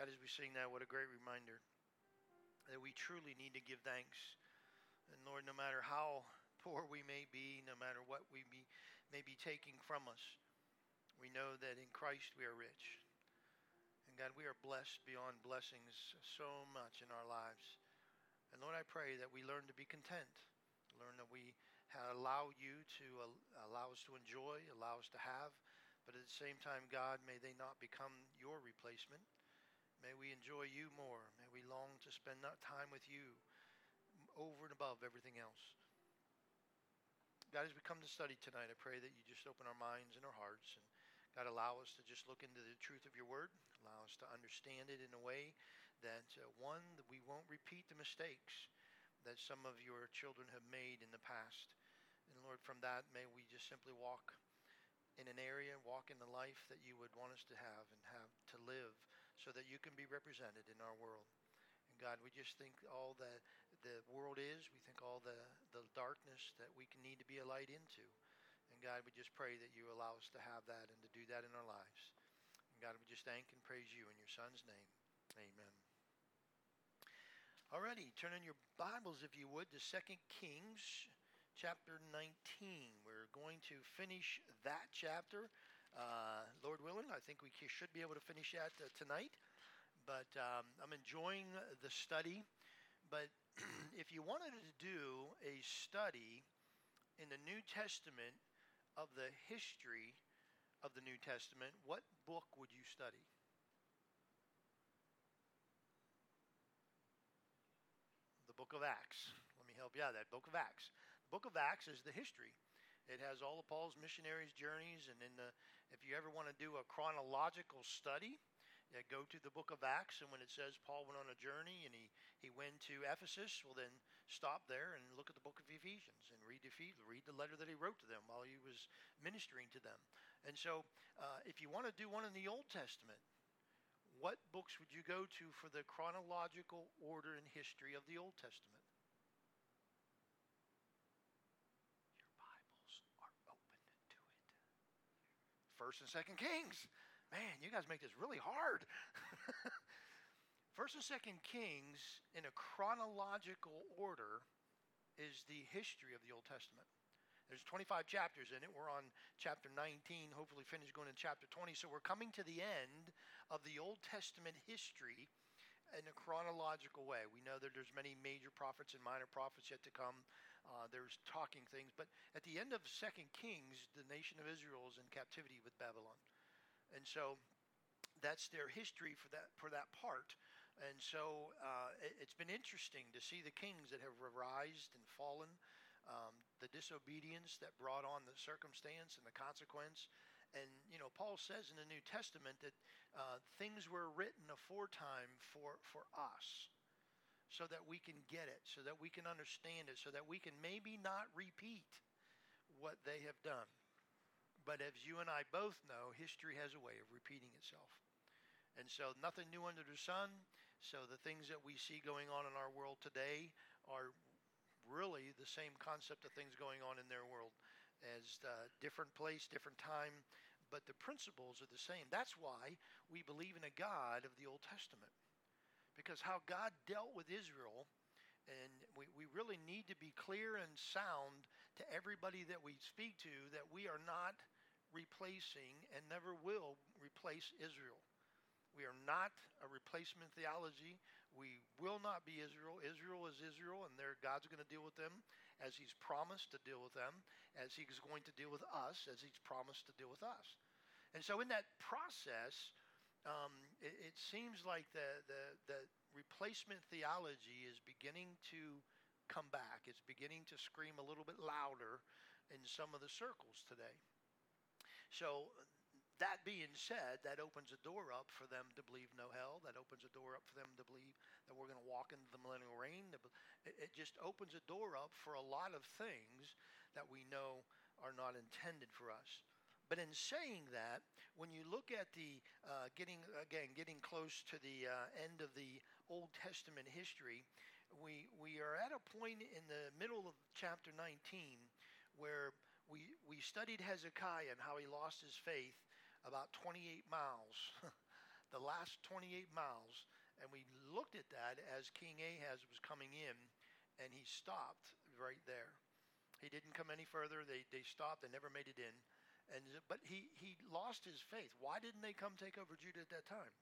God, as we sing that, what a great reminder that we truly need to give thanks. And Lord, no matter how poor we may be, no matter what may be taking from us, we know that in Christ we are rich. And God, we are blessed beyond blessings so much in our lives. And Lord, I pray that we learn to be content, learn that we allow you to allow us to enjoy, allow us to have, but at the same time, God, may they not become your replacement. May we enjoy you more. May we long to spend that time with you over and above everything else. God, as we come to study tonight, I pray that you just open our minds and our hearts, and God, allow us to just look into the truth of your word. Allow us to understand it in a way that, one, that we won't repeat the mistakes that some of your children have made in the past. And Lord, from that, may we just simply walk in an area, walk in the life that you would want us to have and have to live so that you can be represented in our world. And God, we just think all that the world is, we think all the darkness that we can need to be a light into. And God, we just pray that you allow us to have that and to do that in our lives. And God, we just thank and praise you in your Son's name. Amen. Alrighty, turn in your Bibles, if you would, to 2 Kings chapter 19. We're going to finish that chapter. Lord willing, I think we should be able to finish that tonight. But I'm enjoying the study. But if you wanted to do a study in the New Testament of the history of the New Testament, what book would you study? The book of Acts. Let me help you out. That book of Acts. The book of Acts is the history. It has all of Paul's missionaries' journeys, and if you ever want to do a chronological study, go to the book of Acts, and when it says Paul went on a journey and he went to Ephesus, well then stop there and look at the book of Ephesians and read the letter that he wrote to them while he was ministering to them. And so if you want to do one in the Old Testament, what books would you go to for the chronological order and history of the Old Testament? Your Bibles are open to it. 1st and 2nd Kings. Man, you guys make this really hard. 1st and 2nd Kings, in a chronological order, is the history of the Old Testament. There's 25 chapters in it. We're on chapter 19, hopefully finished going to chapter 20. So we're coming to the end of the Old Testament history in a chronological way. We know that there's many major prophets and minor prophets yet to come. There's talking things. But at the end of 2nd Kings, the nation of Israel is in captivity with Babylon. And so that's their history for that part. And so it's been interesting to see the kings that have arisen and fallen, the disobedience that brought on the circumstance and the consequence. And, Paul says in the New Testament that things were written aforetime for us so that we can get it, so that we can understand it, so that we can maybe not repeat what they have done. But as you and I both know, history has a way of repeating itself. And so nothing new under the sun. So the things that we see going on in our world today are really the same concept of things going on in their world, as different place, different time, but the principles are the same. That's why we believe in a God of the Old Testament, because how God dealt with Israel, and we really need to be clear and sound to everybody that we speak to that we are not replacing and never will replace Israel. We are not a replacement theology. We will not be Israel. Israel is Israel, and God's going to deal with them as he's promised to deal with them, as he's going to deal with us, as he's promised to deal with us. And so in that process, it seems like the replacement theology is beginning to come back. It's beginning to scream a little bit louder in some of the circles today. So that being said, that opens a door up for them to believe no hell. That opens a door up for them to believe that we're going to walk into the millennial reign. It just opens a door up for a lot of things that we know are not intended for us. But in saying that, when you look at the getting close to the end of the Old Testament history, we are at a point in the middle of chapter 19 where we studied Hezekiah and how he lost his faith about 28 miles the last 28 miles, and we looked at that as King Ahaz was coming in, and he stopped right there. He didn't come any further. They stopped. They never made it in. But he lost his faith. Why didn't they come take over Judah at that time?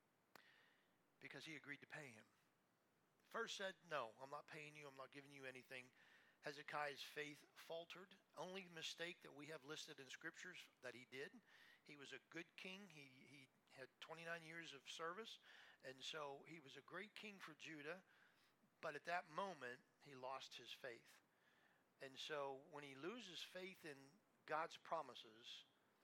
Because he agreed to pay him. First said, no, I'm not paying you. I'm not giving you anything. Hezekiah's faith faltered. Only mistake that we have listed in scriptures that he did. He was a good king. He had 29 years of service. And so he was a great king for Judah. But at that moment, he lost his faith. And so when he loses faith in God's promises,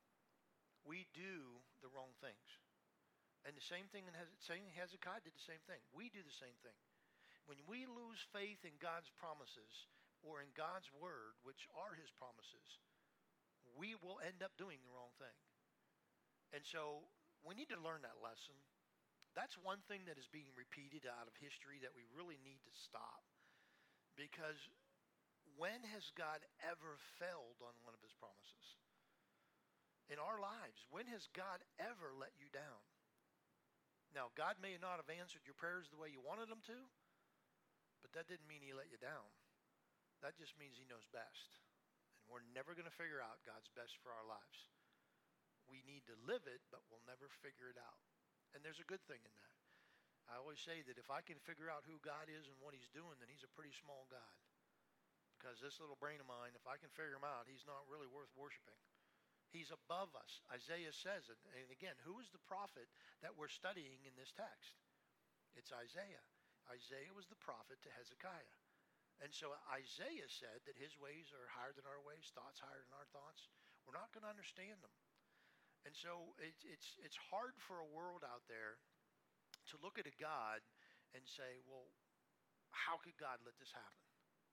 we do the wrong things. And the same thing Hezekiah did the same thing. We do the same thing. When we lose faith in God's promises or in God's word, which are his promises, we will end up doing the wrong thing. And so we need to learn that lesson. That's one thing that is being repeated out of history that we really need to stop. Because when has God ever failed on one of his promises? In our lives, when has God ever let you down? Now, God may not have answered your prayers the way you wanted him to, but that didn't mean he let you down. That just means he knows best. And we're never going to figure out God's best for our lives. We need to live it, but we'll never figure it out. And there's a good thing in that. I always say that if I can figure out who God is and what he's doing, then he's a pretty small God. Because this little brain of mine, if I can figure him out, he's not really worth worshiping. He's above us. Isaiah says it. And again, who is the prophet that we're studying in this text? It's Isaiah. Isaiah was the prophet to Hezekiah. And so Isaiah said that his ways are higher than our ways, thoughts higher than our thoughts. We're not going to understand them. And so it's hard for a world out there to look at a God and say, well, how could God let this happen?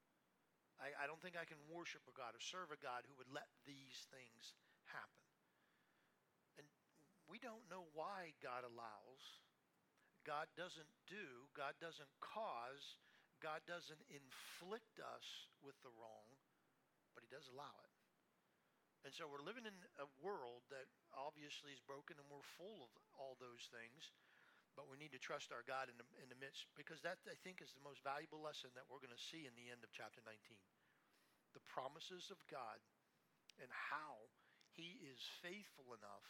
I don't think I can worship a God or serve a God who would let these things happen. And we don't know why God allows. God doesn't do. God doesn't cause. God doesn't inflict us with the wrong, but he does allow it. And so we're living in a world that obviously is broken, and we're full of all those things. But we need to trust our God in the midst, because that, I think, is the most valuable lesson that we're going to see in the end of chapter 19. The promises of God and how he is faithful enough.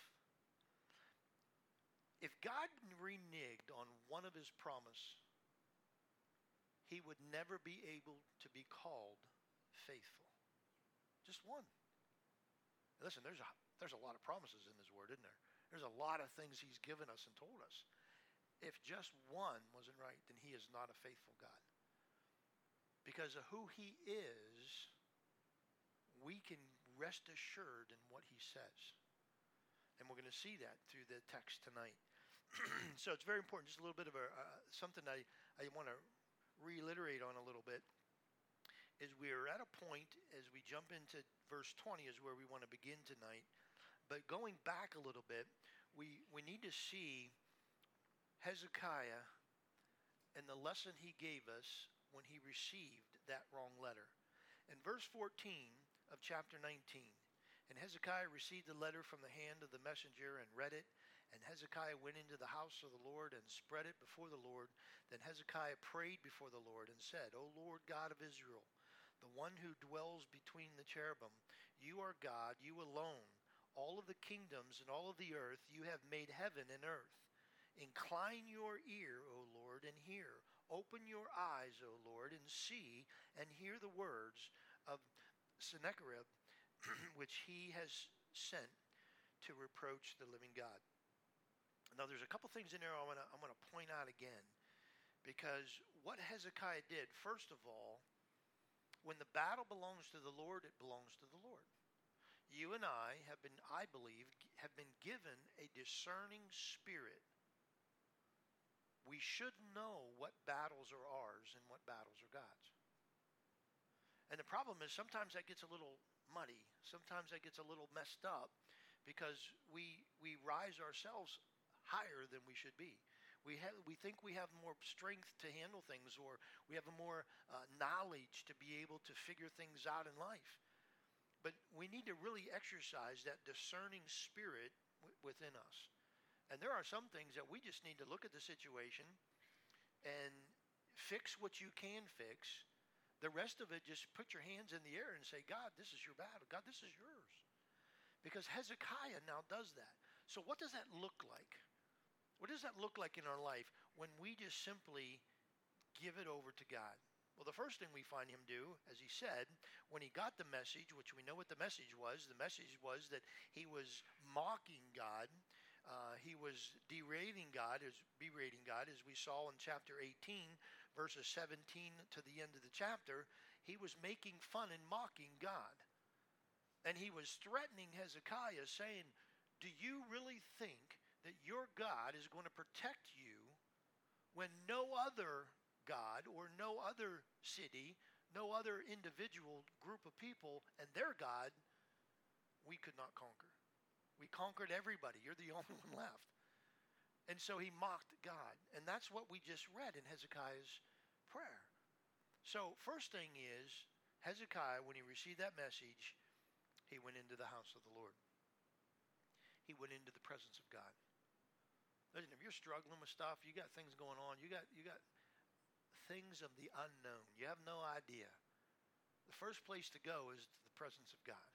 If God reneged on one of his promise, he would never be able to be called faithful. Just one. Listen, there's a lot of promises in his word, isn't there? There's a lot of things he's given us and told us. If just one wasn't right, then he is not a faithful God. Because of who he is, we can rest assured in what he says. And we're going to see that through the text tonight. So it's very important, just a little bit of something I want to reiterate on a little bit, is we're at a point as we jump into verse 20 is where we want to begin tonight. But going back a little bit, we need to see Hezekiah and the lesson he gave us when he received that wrong letter. In verse 14 of chapter 19, and Hezekiah received the letter from the hand of the messenger and read it. And Hezekiah went into the house of the Lord and spread it before the Lord. Then Hezekiah prayed before the Lord and said, O Lord God of Israel, the one who dwells between the cherubim, you are God, you alone. All of the kingdoms and all of the earth, you have made heaven and earth. Incline your ear, O Lord, and hear. Open your eyes, O Lord, and see and hear the words of Sennacherib, which he has sent to reproach the living God. Now, there's a couple things in there I'm going to point out again, because what Hezekiah did, first of all, when the battle belongs to the Lord, it belongs to the Lord. You and I believe, have been given a discerning spirit. We should know what battles are ours and what battles are God's. And the problem is sometimes that gets a little muddy. Sometimes that gets a little messed up because we rise ourselves higher than we should be. We think we have more strength to handle things, or we have more knowledge to be able to figure things out in life. But we need to really exercise that discerning spirit within us. And there are some things that we just need to look at the situation and fix what you can fix. The rest of it, just put your hands in the air and say, God, this is your battle. God, this is yours. Because Hezekiah now does that. So what does that look like? What does that look like in our life when we just simply give it over to God? Well, the first thing we find him do, as he said, when he got the message, which we know what the message was that he was mocking God. He was berating God, as we saw in chapter 18, verses 17 to the end of the chapter. He was making fun and mocking God. And he was threatening Hezekiah, saying, do you really think that your God is going to protect you when no other God or no other city, no other individual group of people and their God we could not conquer? We conquered everybody. You're the only one left. And so he mocked God. And that's what we just read in Hezekiah's prayer. So first thing is, Hezekiah, when he received that message, he went into the house of the Lord. He went into the presence of God. Listen, if you're struggling with stuff, you got things going on, you got things of the unknown. You have no idea. The first place to go is to the presence of God.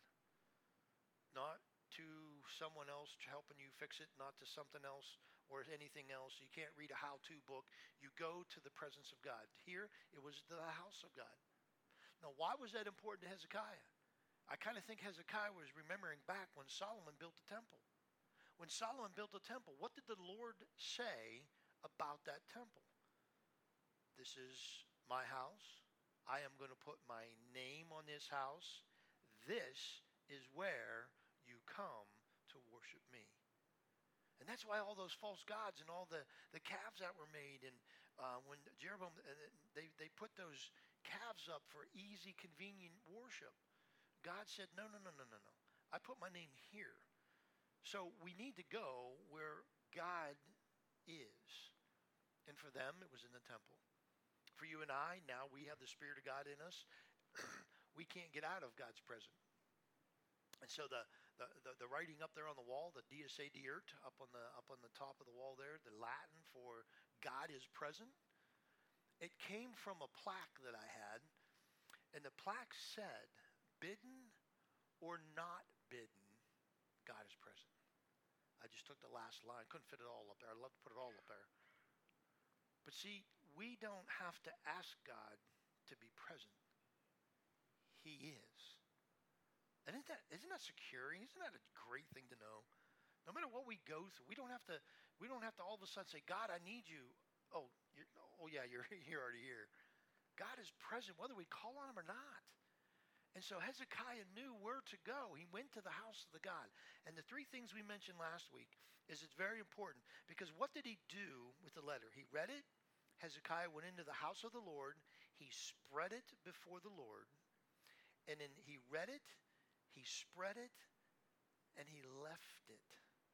Not to someone else helping you fix it, not to something else or anything else. You can't read a how-to book. You go to the presence of God. Here, it was the house of God. Now, why was that important to Hezekiah? I kind of think Hezekiah was remembering back when Solomon built the temple. When Solomon built the temple, what did the Lord say about that temple? This is my house. I am going to put my name on this house. This is where you come to worship me. And that's why all those false gods and all the calves that were made, and when Jeroboam, they put those calves up for easy, convenient worship. God said, no. I put my name here. So we need to go where God is. And for them, it was in the temple. For you and I, now we have the Spirit of God in us. We can't get out of God's presence. And so the writing up there on the wall, the Dies Dirt, up on the top of the wall there, the Latin for God is present, it came from a plaque that I had. And the plaque said, bidden or not bidden, God is present. I just took the last line. Couldn't fit it all up there. I'd love to put it all up there. But see, we don't have to ask God to be present. He is. And isn't that securing? Isn't that a great thing to know? No matter what we go through, we don't have to all of a sudden say, God, I need you. You're already here. God is present whether we call on him or not. And so Hezekiah knew where to go. He went to the house of the God. And the three things we mentioned last week is it's very important, because what did he do with the letter? He read it. Hezekiah went into the house of the Lord. He spread it before the Lord. And then he read it, he spread it, and he left it.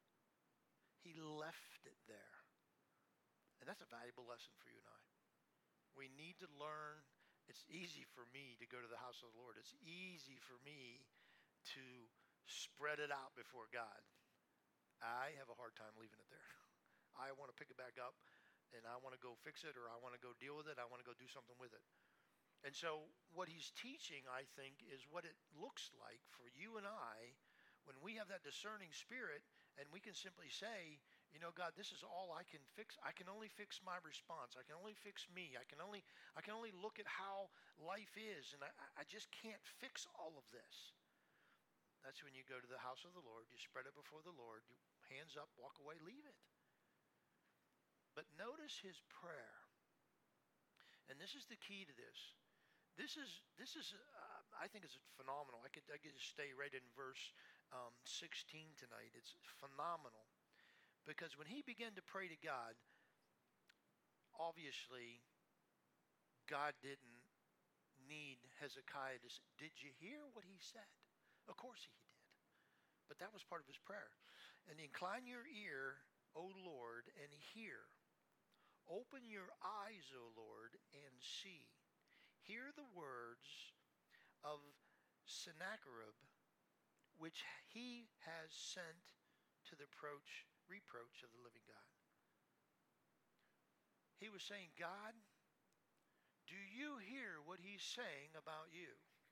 He left it there. And that's a valuable lesson for you and I. We need to learn. It's easy for me to go to the house of the Lord. It's easy for me to spread it out before God. I have a hard time leaving it there. I want to pick it back up, and I want to go fix it, or I want to go deal with it. I want to go do something with it. And so what he's teaching, I think, is what it looks like for you and I when we have that discerning spirit, and we can simply say, God, this is all I can fix. I can only fix my response. I can only fix me. I can only look at how life is, and I just can't fix all of this. That's when you go to the house of the Lord. You spread it before the Lord. You hands up, walk away, leave it. But notice his prayer, and this is the key to this. This is I think it's phenomenal. I could just stay right in verse 16 tonight. It's phenomenal. Because when he began to pray to God, obviously, God didn't need Hezekiah to say, did you hear what he said? Of course he did. But that was part of his prayer. And incline your ear, O Lord, and hear. Open your eyes, O Lord, and see. Hear the words of Sennacherib, which he has sent to reproach reproach of the living God. He was saying, God, do you hear what he's saying about you?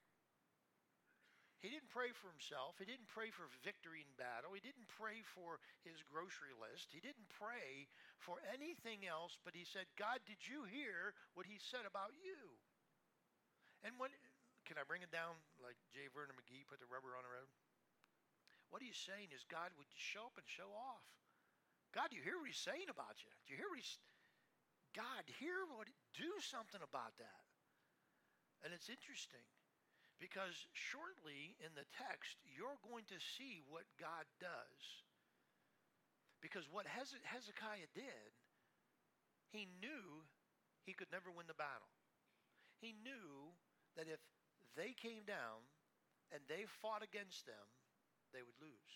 He didn't pray for himself. He didn't pray for victory in battle. He didn't pray for his grocery list. He didn't pray for anything else, but he said, God, did you hear what he said about you? And when, can I bring it down like J. Vernon McGee put the rubber on the road? What he's saying is, God, would you show up and show off? God, do you hear what he's saying about you? Do you hear what he's, God, do something about that. And it's interesting, because shortly in the text, you're going to see what God does. Because what Hezekiah did, he knew he could never win the battle. He knew that if they came down and they fought against them, they would lose.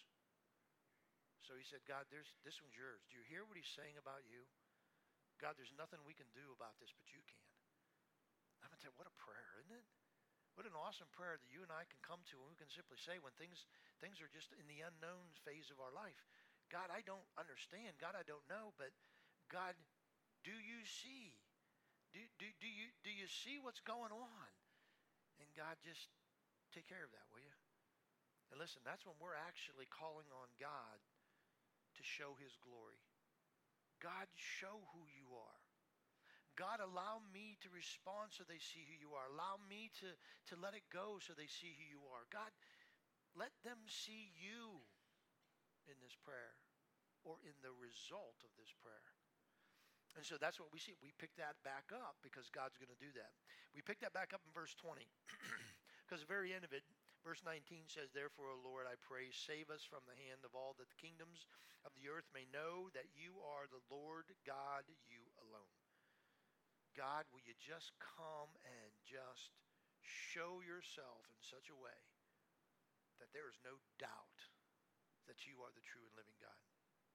So he said, God, this one's yours. Do you hear what he's saying about you? God, there's nothing we can do about this, but you can. I'm going to tell you, what a prayer, isn't it? What an awesome prayer that you and I can come to, and we can simply say when things are just in the unknown phase of our life, God, I don't understand. God, I don't know, but God, do you see? Do you see what's going on? And God, just take care of that, will you? And listen, that's when we're actually calling on God to show his glory. God, show who you are. God, allow me to respond so they see who you are. Allow me to let it go so they see who you are. God, let them see you in this prayer or in the result of this prayer. And so that's what we see. We pick that back up because God's going to do that. We pick that back up in verse 20 because the very end of it, verse 19 says, Therefore, O Lord, I pray, save us from the hand of all that the kingdoms of the earth may know that you are the Lord God, you alone. God, will you just come and just show yourself in such a way that there is no doubt that you are the true and living God.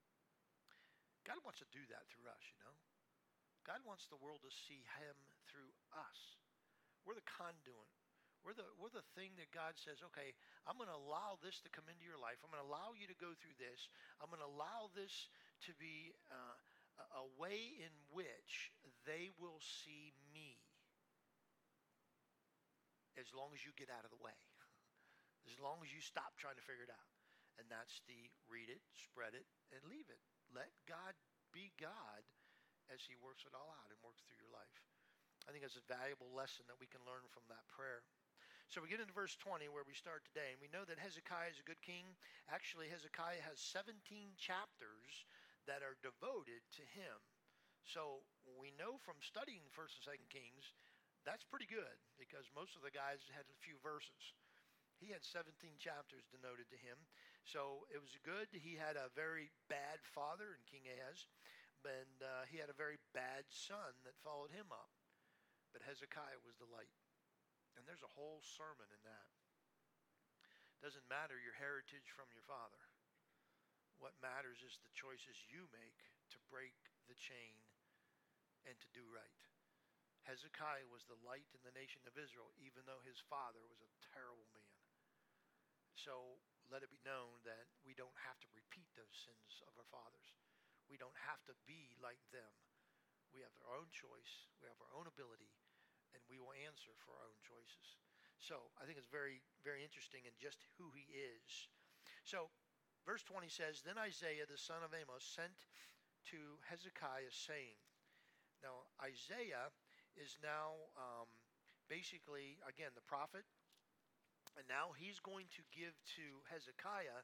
God wants to do that through us, you know. God wants the world to see him through us. We're the conduit. We're the thing that God says, okay, I'm going to allow this to come into your life. I'm going to allow you to go through this. I'm going to allow this to be a way in which they will see me as long as you get out of the way, as long as you stop trying to figure it out. And that's the read it, spread it, and leave it. Let God be God as he works it all out and works through your life. I think that's a valuable lesson that we can learn from that prayer. So we get into verse 20 where we start today, and we know that Hezekiah is a good king. Actually, Hezekiah has 17 chapters that are devoted to him. So we know from studying 1st and 2nd Kings, that's pretty good because most of the guys had a few verses. He had 17 chapters denoted to him. So it was good. He had a very bad father in King Ahaz, and he had a very bad son that followed him up. But Hezekiah was the light. And there's a whole sermon in that. Doesn't matter your heritage from your father. What matters is the choices you make to break the chain and to do right. Hezekiah was the light in the nation of Israel, even though his father was a terrible man. So let it be known that we don't have to repeat those sins of our fathers. We don't have to be like them. We have our own choice. We have our own ability, and we will answer for our own choices. So I think it's very, very interesting in just who he is. So verse 20 says, Then Isaiah the son of Amos sent to Hezekiah saying. Now Isaiah is now basically, again, the prophet. And now he's going to give to Hezekiah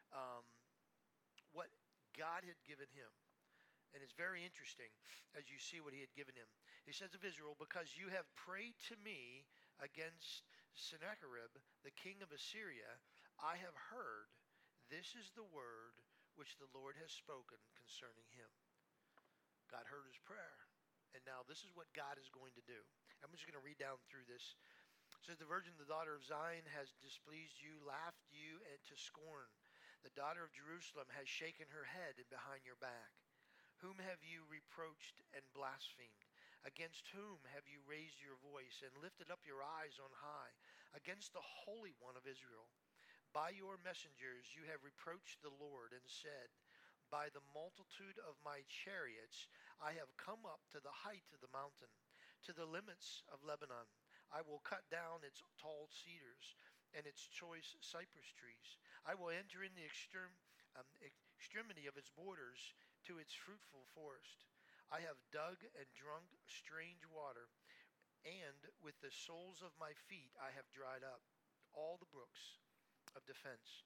what God had given him. And it's very interesting as you see what he had given him. He says of Israel, Because you have prayed to me against Sennacherib, the king of Assyria, I have heard. This is the word which the Lord has spoken concerning him. God heard his prayer. And now this is what God is going to do. I'm just going to read down through this. It says, The virgin, the daughter of Zion, has displeased you, laughed you to scorn. The daughter of Jerusalem has shaken her head and behind your back. Whom have you reproached and blasphemed? Against whom have you raised your voice and lifted up your eyes on high? Against the Holy One of Israel. By your messengers you have reproached the Lord and said, By the multitude of my chariots I have come up to the height of the mountain, to the limits of Lebanon. I will cut down its tall cedars and its choice cypress trees. I will enter in the extremity of its borders to its fruitful forest. I have dug and drunk strange water, and with the soles of my feet I have dried up all the brooks of defense.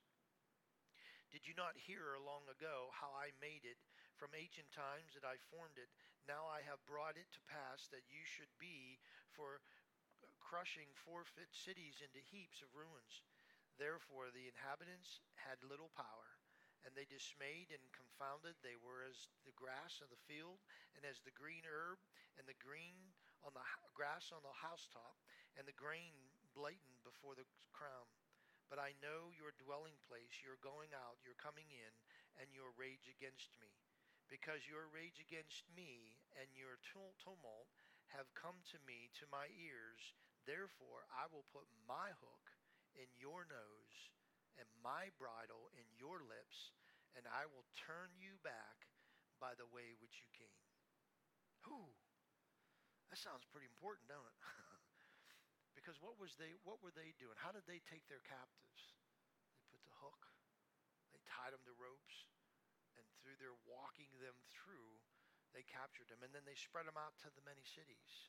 Did you not hear long ago how I made it from ancient times that I formed it? Now I have brought it to pass that you should be for crushing forfeit cities into heaps of ruins. Therefore the inhabitants had little power, and they dismayed and confounded. They were as the grass of the field, and as the green herb, and the green on the grass on the housetop, and the grain blatant before the crown. But I know your dwelling place, your going out, your coming in, and your rage against me. Because your rage against me and your tumult have come to me, to my ears, therefore I will put my hook in your nose and my bridle in your lips, and I will turn you back by the way which you came. Whew, that sounds pretty important, don't it? Because what were they doing? How did they take their captives? They put the hook, they tied them to ropes, and through their walking them through, they captured them, and then they spread them out to the many cities.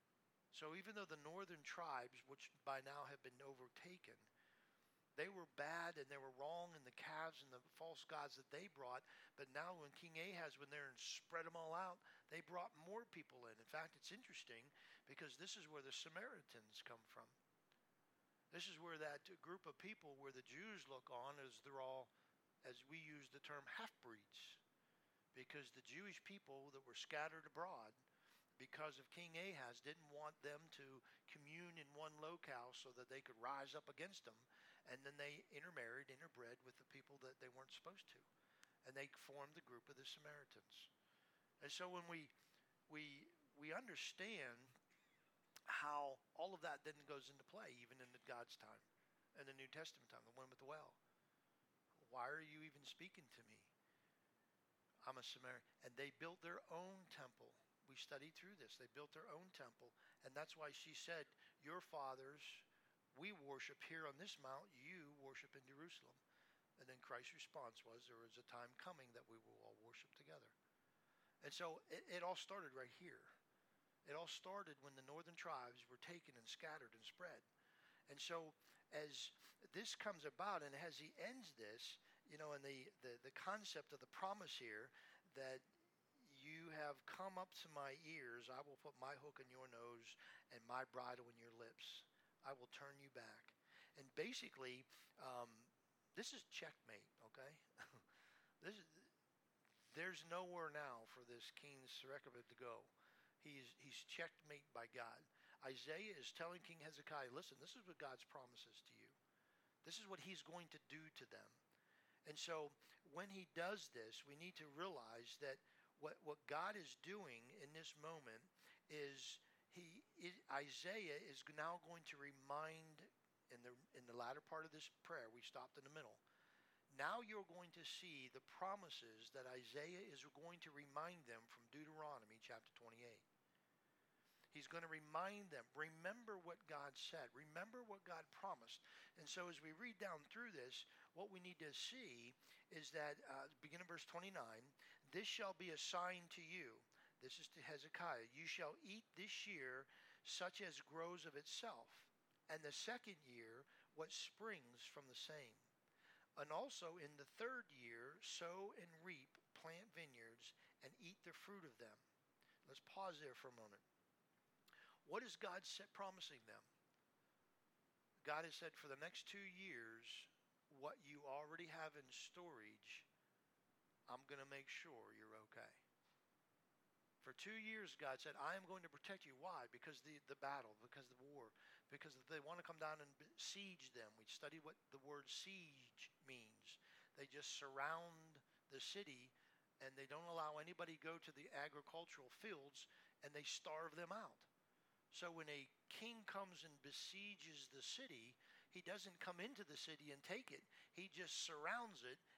So even though the northern tribes, which by now have been overtaken, they were bad and they were wrong in the calves and the false gods that they brought. But now when King Ahaz went there and spread them all out, they brought more people in. In fact, it's interesting because this is where the Samaritans come from. This is where that group of people where the Jews look on as they're all, as we use the term, half-breeds. Because the Jewish people that were scattered abroad because of King Ahaz didn't want them to commune in one locale so that they could rise up against them. And then they interbred with the people that they weren't supposed to. And they formed the group of the Samaritans. And so when we understand how all of that then goes into play, even in God's time, in the New Testament time, the one with the well. Why are you even speaking to me? I'm a Samaritan. And they built their own temple. We studied through this. They built their own temple. And that's why she said, your fathers, we worship here on this mount, you worship in Jerusalem. And then Christ's response was, there is a time coming that we will all worship together. And so it all started right here. It all started when the northern tribes were taken and scattered and spread. And so as this comes about, and as he ends this, and the concept of the promise here, that you have come up to my ears, I will put my hook in your nose and my bridle in your lips. I will turn you back. And basically, this is checkmate, okay? There's nowhere now for this King Sennacherib to go. He's checkmate by God. Isaiah is telling King Hezekiah, listen, this is what God's promises to you. This is what he's going to do to them. And so when he does this, we need to realize that what God is doing in this moment is Isaiah is now going to remind in the latter part of this prayer, we stopped in the middle. Now you're going to see the promises that Isaiah is going to remind them from Deuteronomy chapter 28. He's going to remind them, remember what God said. Remember what God promised. And so as we read down through this, what we need to see is that, beginning verse 29, this shall be a sign to you. This is to Hezekiah. You shall eat this year such as grows of itself, and the second year what springs from the same. And also in the third year sow and reap, plant vineyards, and eat the fruit of them. Let's pause there for a moment. What is God promising them? God has said for the next 2 years, what you already have in storage, I'm going to make sure you're okay. For 2 years, God said, I am going to protect you. Why? Because the battle, because the war, because if they want to come down and siege them. We studied what the word siege means. They just surround the city and they don't allow anybody go to the agricultural fields, and they starve them out. So when a king comes and besieges the city, he doesn't come into the city and take it. He just surrounds it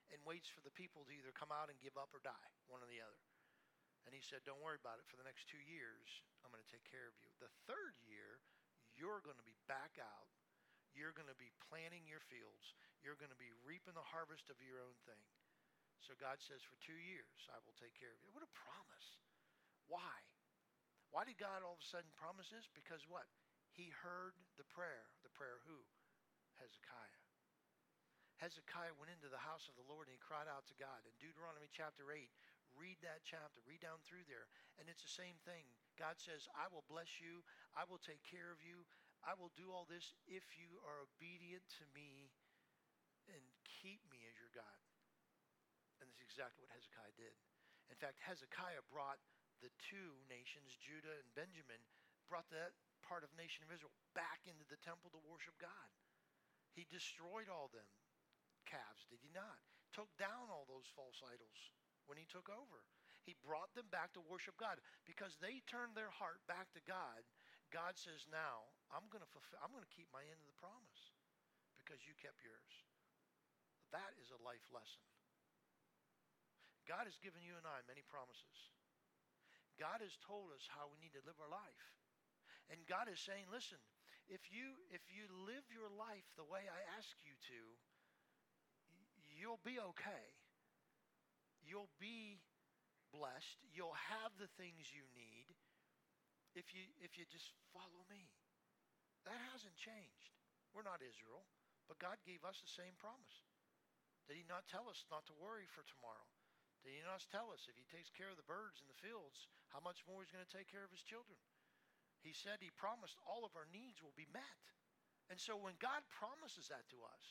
and waits for the people to either come out and give up or die, one or the other. And he said, don't worry about it. For the next 2 years, I'm going to take care of you. The third year, you're going to be back out. You're going to be planting your fields. You're going to be reaping the harvest of your own thing. So God says, for 2 years, I will take care of you. What a promise. Why? Why did God all of a sudden promise this? Because what? He heard the prayer. The prayer of who? Hezekiah. Hezekiah went into the house of the Lord and he cried out to God. In Deuteronomy chapter 8, read that chapter, read down through there. And it's the same thing. God says, I will bless you. I will take care of you. I will do all this if you are obedient to me and keep me as your God. And this is exactly what Hezekiah did. In fact, Hezekiah brought the two nations, Judah and Benjamin, brought that part of the nation of Israel back into the temple to worship God. He destroyed all them calves, did he not? Took down all those false idols when he took over. He brought them back to worship God because they turned their heart back to God. God says, now I'm going to keep my end of the promise because you kept yours. That is a life lesson. God has given you and I many promises. God has told us how we need to live our life. And God is saying, listen, if you live your life the way I ask you to, you'll be okay. You'll be blessed. You'll have the things you need if you just follow me. That hasn't changed. We're not Israel, but God gave us the same promise. Did he not tell us not to worry for tomorrow? Did he not tell us if he takes care of the birds in the fields, how much more he's going to take care of his children? He said he promised all of our needs will be met. And so when God promises that to us,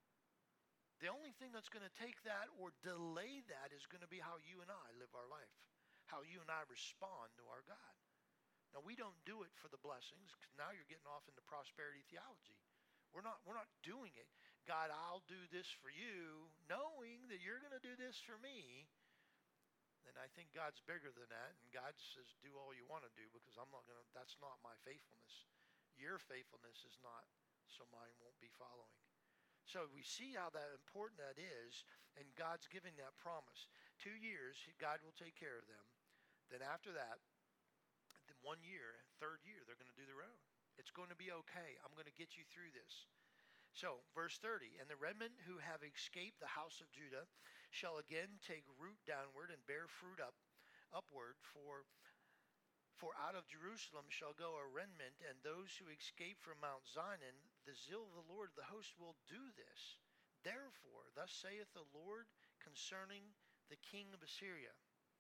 the only thing that's going to take that or delay that is going to be how you and I live our life, how you and I respond to our God. Now, we don't do it for the blessings, because now you're getting off into prosperity theology. We're not doing it. God, I'll do this for you, knowing that you're going to do this for me. And I think God's bigger than that. And God says, do all you want to do, because that's not my faithfulness. Your faithfulness is not, so mine won't be following. So we see how important that is, and God's giving that promise. 2 years, God will take care of them. Then after that, then 1 year, third year, they're going to do their own. It's going to be okay. I'm going to get you through this. So, verse 30, and the remnant who have escaped the house of Judah shall again take root downward and bear fruit upward, for out of Jerusalem shall go a remnant, and those who escape from Mount Zion, the zeal of the Lord of the hosts will do this. Therefore, thus saith the Lord concerning the king of Assyria.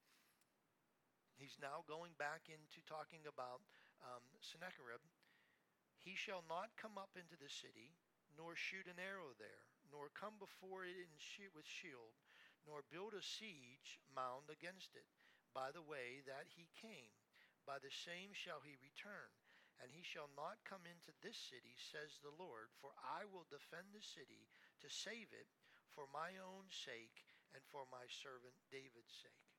He's now going back into talking about Sennacherib. He shall not come up into the city, nor shoot an arrow there, nor come before it with shield, nor build a siege mound against it, by the way that he came. By the same shall he return, and he shall not come into this city, says the Lord, for I will defend the city to save it for my own sake and for my servant David's sake.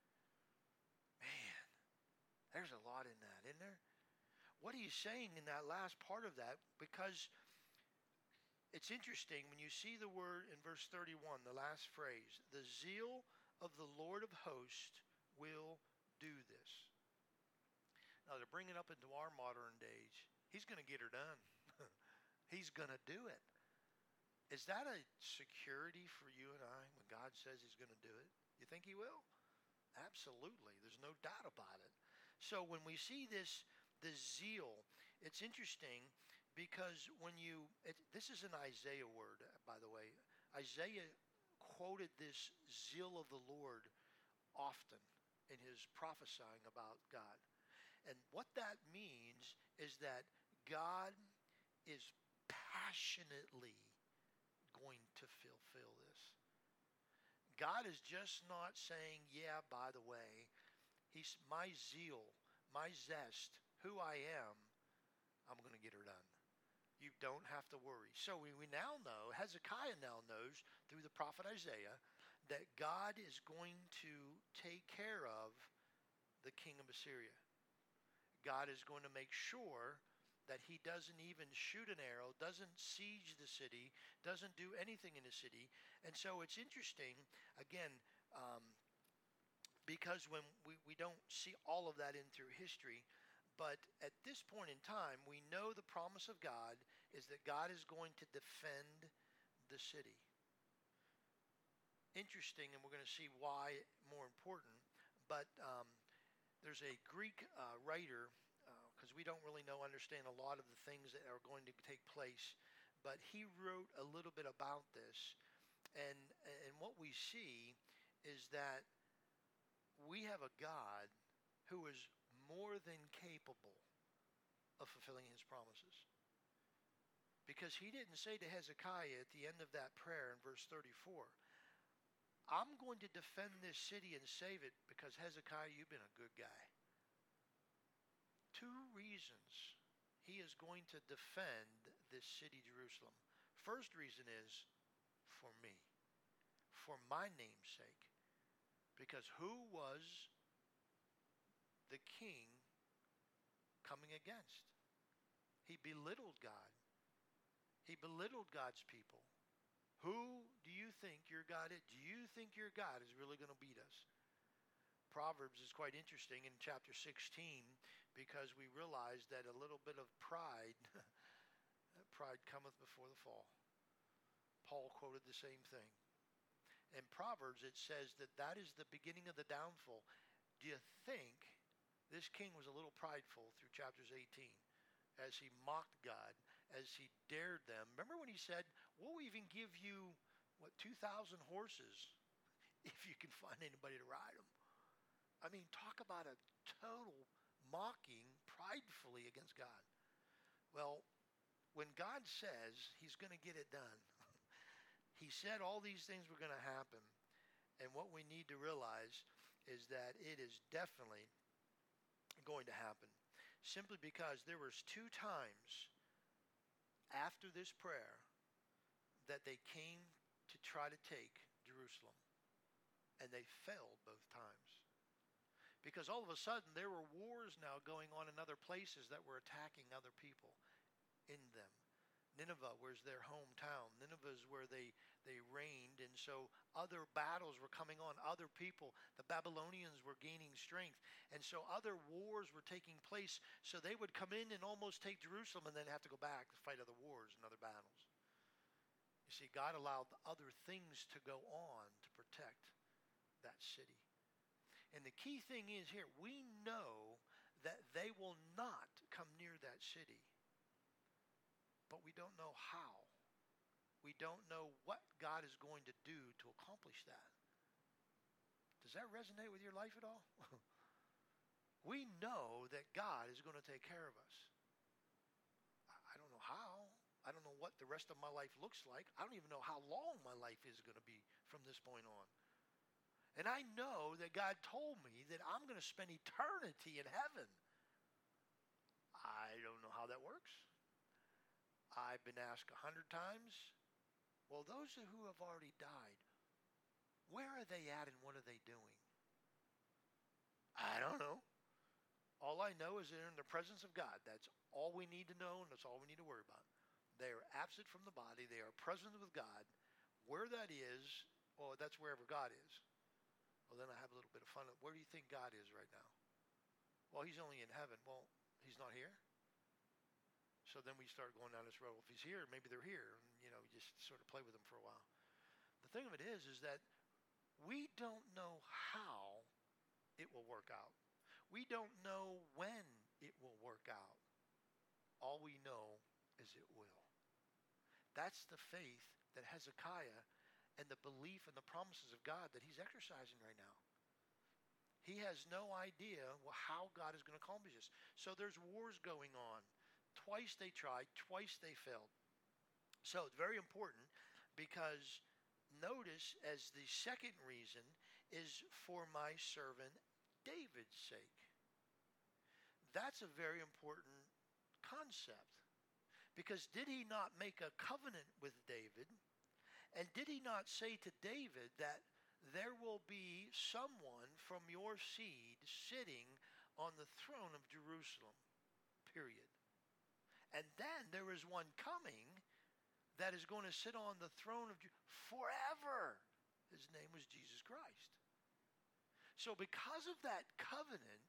Man, there's a lot in that, isn't there? What are you saying in that last part of that? Because it's interesting when you see the word in verse 31, the last phrase, the zeal of the Lord of hosts will do this. Now, to bring it up into our modern days, he's going to get her done. He's going to do it. Is that a security for you and I when God says he's going to do it? You think he will? Absolutely. There's no doubt about it. So when we see this zeal, it's interesting because this is an Isaiah word, by the way. Isaiah quoted this zeal of the Lord often in his prophesying about God. And what that means is that God is passionately going to fulfill this. God is just not saying, yeah, by the way, he's my zeal, my zest, who I am, I'm going to get her done. You don't have to worry. So we now know, Hezekiah now knows through the prophet Isaiah, that God is going to take care of the king of Assyria. God is going to make sure that he doesn't even shoot an arrow, doesn't siege the city, doesn't do anything in the city. And so it's interesting, again, um, because when we don't see all of that in through history, but at this point in time, we know the promise of God is that God is going to defend the city. Interesting, and we're going to see why more important, but there's a Greek writer, because we don't really understand a lot of the things that are going to take place, but he wrote a little bit about this, and what we see is that we have a God who is more than capable of fulfilling his promises. Because he didn't say to Hezekiah at the end of that prayer in verse 34, I'm going to defend this city and save it because Hezekiah, you've been a good guy. Two reasons he is going to defend this city, Jerusalem. First reason is for me, for my name's sake. Because who was the king coming against? He belittled God. He belittled God's people. Who do you think your God is? Do you think your God is really going to beat us? Proverbs is quite interesting in chapter 16 because we realize that a little bit of pride, pride cometh before the fall. Paul quoted the same thing. In Proverbs, it says that is the beginning of the downfall. Do you think this king was a little prideful through chapters 18 as he mocked God, as he dared them? Remember when he said, we'll even give you, 2,000 horses if you can find anybody to ride them. I mean, talk about a total mocking pridefully against God. Well, when God says he's going to get it done, he said all these things were going to happen. And what we need to realize is that it is definitely going to happen. Simply because there was 2 times after this prayer that they came to try to take Jerusalem. And they failed both times. Because all of a sudden there were wars now going on in other places that were attacking other people in them. Nineveh was their hometown. Nineveh is where they reigned, and so other battles were coming on, other people. The Babylonians were gaining strength, and so other wars were taking place, so they would come in and almost take Jerusalem and then have to go back to fight other wars and other battles. You see, God allowed other things to go on to protect that city. And the key thing is here, we know that they will not come near that city. But we don't know how. We don't know what God is going to do to accomplish that. Does that resonate with your life at all? We know that God is going to take care of us. I don't know how. I don't know what the rest of my life looks like. I don't even know how long my life is going to be from this point on. And I know that God told me that I'm going to spend eternity in heaven. I don't know how that works. I've been asked 100 times, well, those who have already died, where are they at and what are they doing? I don't know. All I know is they're in the presence of God. That's all we need to know, and that's all we need to worry about. They are absent from the body. They are present with God. Where that is, well, that's wherever God is. Well, then I have a little bit of fun. Where do you think God is right now? Well, he's only in heaven. Well, he's not here? So then we start going down this road. Well, if he's here, maybe they're here. And, you just sort of play with them for a while. The thing of it is that we don't know how it will work out. We don't know when it will work out. All we know is it will. That's the faith that Hezekiah and the belief and the promises of God that he's exercising right now. He has no idea how God is going to accomplish this. So there's wars going on. Twice they tried, twice they failed. So it's very important because notice as the second reason is for my servant David's sake. That's a very important concept. Because did he not make a covenant with David? And did he not say to David that there will be someone from your seed sitting on the throne of Jerusalem? Period. And then there is one coming that is going to sit on the throne of forever. His name was Jesus Christ. So because of that covenant,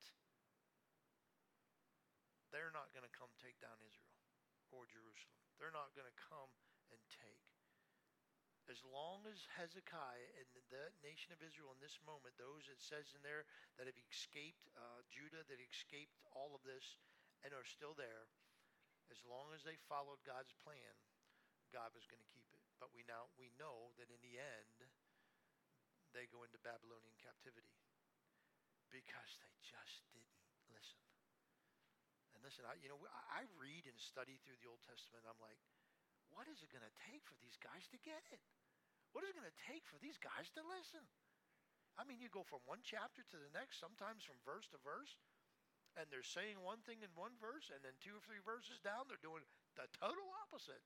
they're not going to come take down Israel or Jerusalem. They're not going to come and take. As long as Hezekiah and the nation of Israel in this moment, those it says in there that have escaped Judah, that escaped all of this and are still there, as long as they followed God's plan, God was going to keep it. But we know that in the end, they go into Babylonian captivity because they just didn't listen. And listen, I read and study through the Old Testament. I'm like, what is it going to take for these guys to get it? What is it going to take for these guys to listen? I mean, you go from one chapter to the next, sometimes from verse to verse, and they're saying one thing in one verse, and then 2 or 3 verses down, they're doing the total opposite.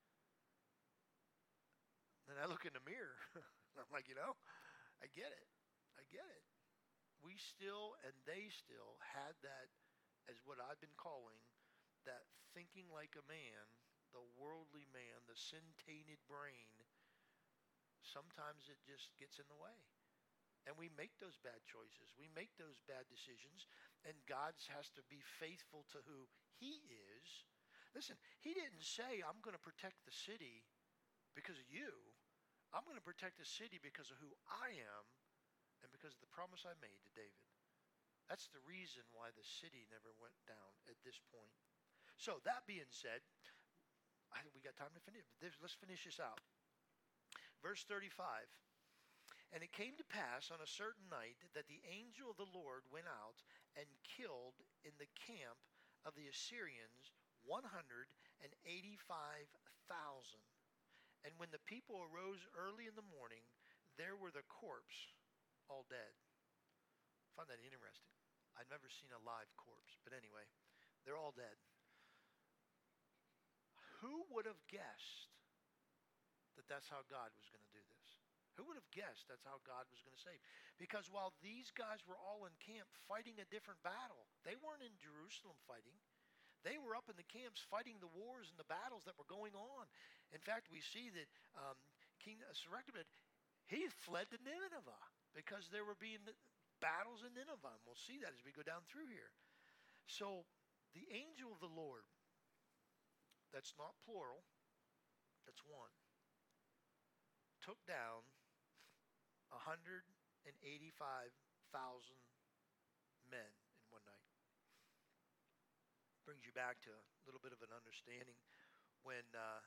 And I look in the mirror, and I'm like, I get it. I get it. We still, and they still, had that as what I've been calling that thinking like a man, the worldly man, the sin-tainted brain. Sometimes it just gets in the way. And we make those bad choices. We make those bad decisions. And God has to be faithful to who he is. Listen, he didn't say, I'm going to protect the city because of you. I'm going to protect the city because of who I am and because of the promise I made to David. That's the reason why the city never went down at this point. So that being said, I think we got time to finish. Let's finish this out. Verse 35. And it came to pass on a certain night that the angel of the Lord went out and killed in the camp of the Assyrians 185,000. And when the people arose early in the morning, there were the corpse all dead. I find that interesting. I've never seen a live corpse, but anyway, they're all dead. Who would have guessed that that's how God was going to do this? Who would have guessed that's how God was going to save? Because while these guys were all in camp fighting a different battle, they weren't in Jerusalem fighting. They were up in the camps fighting the wars and the battles that were going on. In fact, we see that King Sennacherib, he fled to Nineveh because there were being battles in Nineveh. And we'll see that as we go down through here. So the angel of the Lord, that's not plural, that's one, took down 185,000 men in one night. Brings you back to a little bit of an understanding when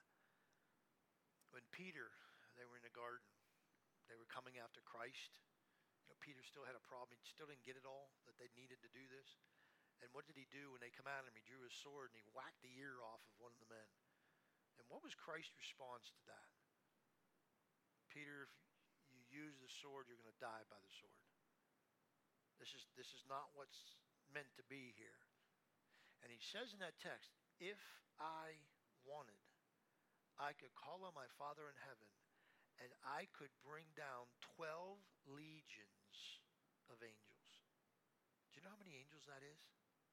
Peter, they were in the garden, they were coming after Christ. Peter still had a problem. He still didn't get it all that they needed to do this. And what did he do when they come at him? He drew his sword and he whacked the ear off of one of the men. And what was Christ's response to that? Peter, if you use the sword, you're going to die by the sword. This is not what's meant to be here. And he says in that text, if I wanted, I could call on my Father in heaven, and I could bring down 12 legions of angels. Do you know how many angels that is?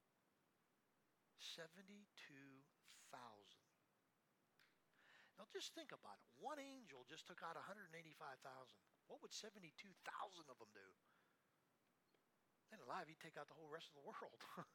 72,000. Now just think about it. One angel just took out 185,000. What would 72,000 of them do? And alive, he'd take out the whole rest of the world.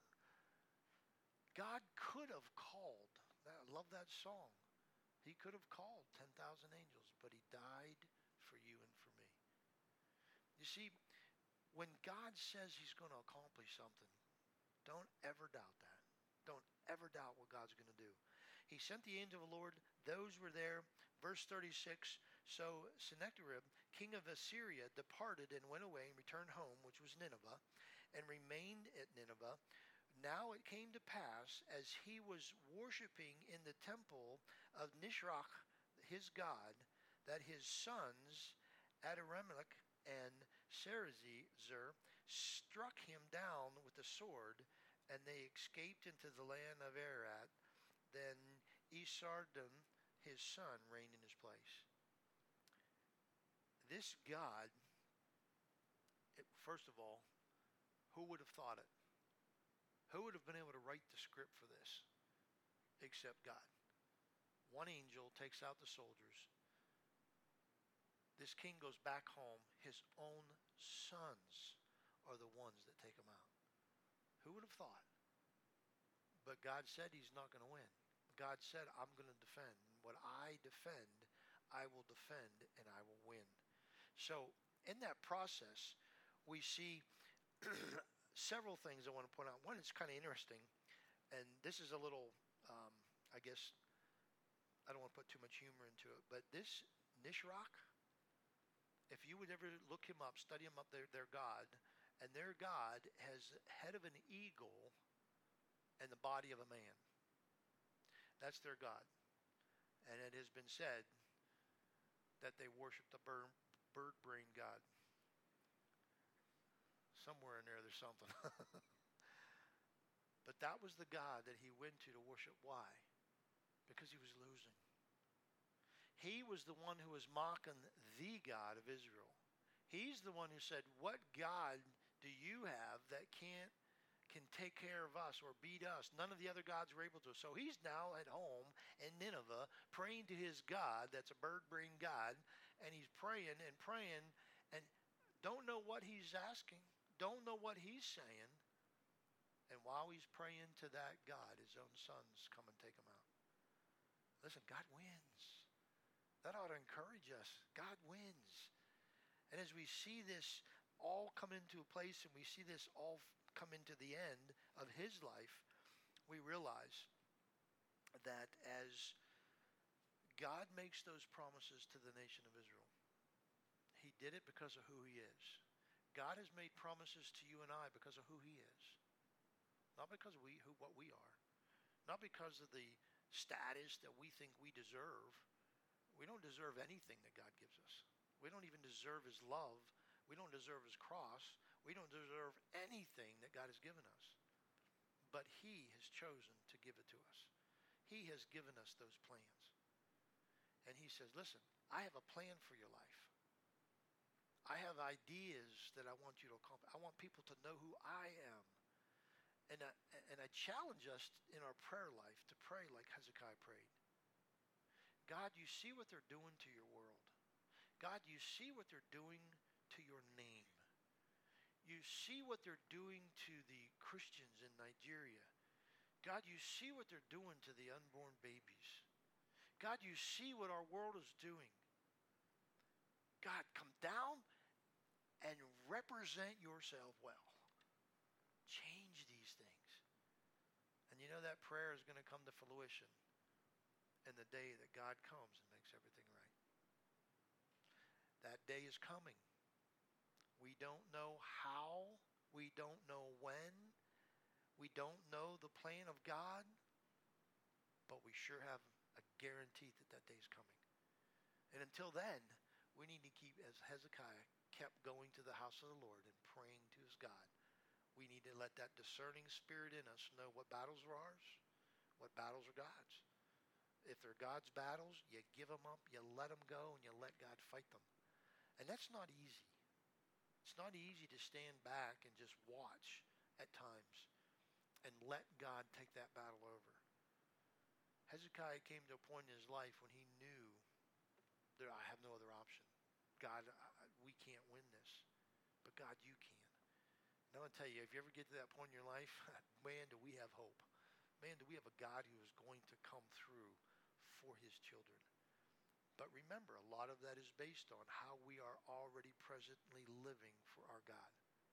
God could have called. I love that song. He could have called 10,000 angels, but he died for you and for me. You see, when God says he's going to accomplish something, don't ever doubt that. Don't ever doubt what God's going to do. He sent the angel of the Lord. Those were there. Verse 36, so Sennacherib, king of Assyria, departed and went away and returned home, which was Nineveh, and remained at Nineveh. Now it came to pass, as he was worshiping in the temple of Nisroch, his god, that his sons, Adrammelech and Sarezer, struck him down with the sword, and they escaped into the land of Ararat. Then Esarhaddon, his son, reigned in his place. This God, first of all, who would have thought it? Who would have been able to write the script for this? except God. One angel takes out the soldiers. This king goes back home. His own sons are the ones that take him out. Who would have thought? But God said he's not going to win. God said, I'm going to defend. What I defend, I will defend and I will win. So in that process, we see several things I want to point out. One, it's kind of interesting, and this is a little, I guess, I don't want to put too much humor into it, but this Nisroch, if you would ever look him up, study him up, their God, and their God has the head of an eagle and the body of a man. That's their God. And it has been said that they worship the bird brain God. Somewhere in there's something. But that was the God that he went to worship. Why? Because he was losing. He was the one who was mocking the God of Israel. He's the one who said, what God do you have that can take care of us or beat us? None of the other gods were able to. So he's now at home in Nineveh praying to his God that's a bird-brained God, and he's praying and don't know what he's asking, don't know what he's saying. And while he's praying to that God, his own sons come and take him out. Listen, God wins. That ought to encourage us. God wins. And as we see this all come into a place and we see this all come into the end of his life, we realize that as God makes those promises to the nation of Israel, he did it because of who he is. God has made promises to you and I because of who he is. Not because of what we are. Not because of the status that we think we deserve. We don't deserve anything that God gives us. We don't even deserve his love. We don't deserve his cross. We don't deserve anything that God has given us. But he has chosen to give it to us. He has given us those plans. And he says, listen, I have a plan for your life. I have ideas that I want you to accomplish. I want people to know who I am. And I challenge us in our prayer life to pray like Hezekiah prayed. God, you see what they're doing to your world. God, you see what they're doing to your name. You see what they're doing to the Christians in Nigeria. God, you see what they're doing to the unborn babies. God, you see what our world is doing. God, come down and represent yourself well. Change these things. And you know that prayer is going to come to fruition in the day that God comes and makes everything right. That day is coming. We don't know how. We don't know when. We don't know the plan of God. But we sure have a guarantee that that day is coming. And until then, we need to keep, as Hezekiah kept going to the house of the Lord and praying to his God. We need to let that discerning spirit in us know what battles are ours, what battles are God's. If they're God's battles, you give them up, you let them go, and you let God fight them. And that's not easy. It's not easy to stand back and just watch at times and let God take that battle over. Hezekiah came to a point in his life when he knew that I have no other option. God, we can't win this, but God, you can. And I'm going to tell you, if you ever get to that point in your life, man, do we have hope. Man, do we have a God who is going to come through for his children. But remember, a lot of that is based on how we are already presently living for our God.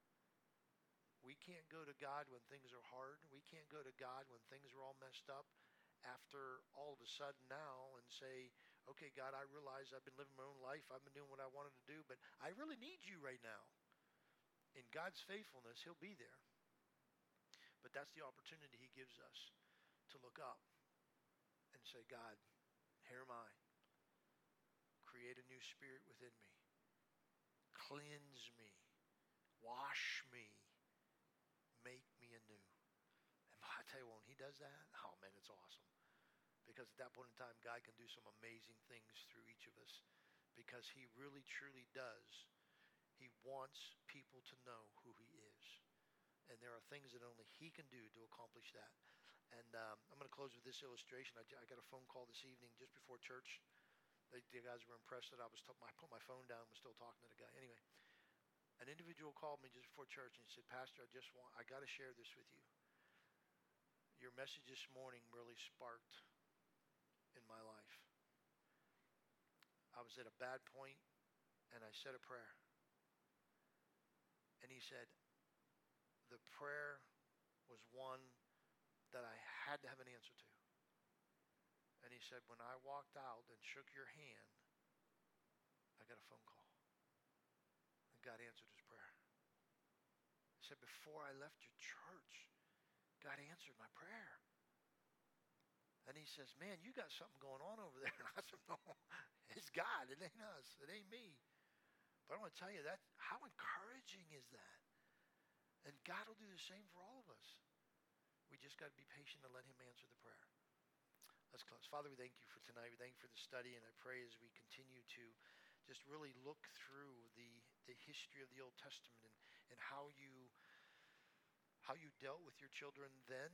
We can't go to God when things are hard. We can't go to God when things are all messed up after all of a sudden now and say, okay, God, I realize I've been living my own life. I've been doing what I wanted to do, but I really need you right now. In God's faithfulness, he'll be there. But that's the opportunity he gives us to look up and say, God, here am I. Create a new spirit within me. Cleanse me. Wash me. Make me anew. And I tell you, when he does that, oh man, it's awesome. Because at that point in time, God can do some amazing things through each of us. Because he really, truly does. He wants people to know who he is. And there are things that only he can do to accomplish that. And And I'm going to close with this illustration. I got a phone call this evening just before church. The guys were impressed that I put my phone down, was still talking to the guy. Anyway, an individual called me just before church and he said, Pastor, I got to share this with you. Your message this morning really sparked in my life. I was at a bad point and I said a prayer. And he said, the prayer was one that I had to have an answer to. And he said, when I walked out and shook your hand, I got a phone call. And God answered his prayer. He said, before I left your church, God answered my prayer. And he says, man, you got something going on over there. And I said, no, it's God. It ain't us. It ain't me. But I want to tell you, how encouraging is that? And God will do the same for all of us. We just got to be patient and let him answer the prayer. Let's close. Father, we thank you for tonight. We thank you for the study. And I pray as we continue to just really look through the history of the Old Testament and how you dealt with your children then,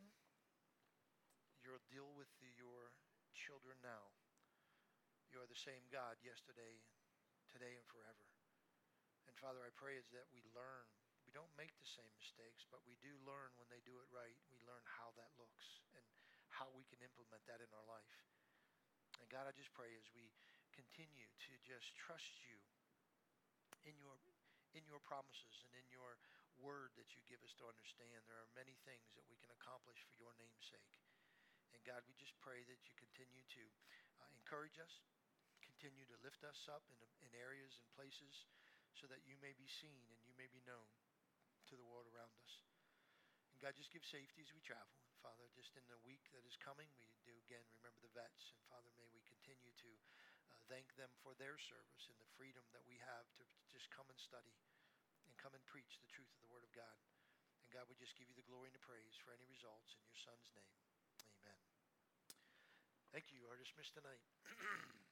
you'll deal with your children now. You are the same God yesterday, today, and forever. And Father, I pray is that we learn. We don't make the same mistakes, but we do learn when they do it right. We learn how that looks and how we can implement that in our life. And God, I just pray as we continue to just trust you in your promises and in your word that you give us to understand. There are many things that we can accomplish for your name's sake. And God, we just pray that you continue to encourage us, continue to lift us up in areas and places so that you may be seen and you may be known to the world around us. And God, just give safety as we travel. And Father, just in the week that is coming, we do again remember the vets. And Father, may we continue to thank them for their service and the freedom that we have to just come and study and come and preach the truth of the Word of God. And God, we just give you the glory and the praise for any results in your Son's name. Amen. Thank you. You are dismissed tonight.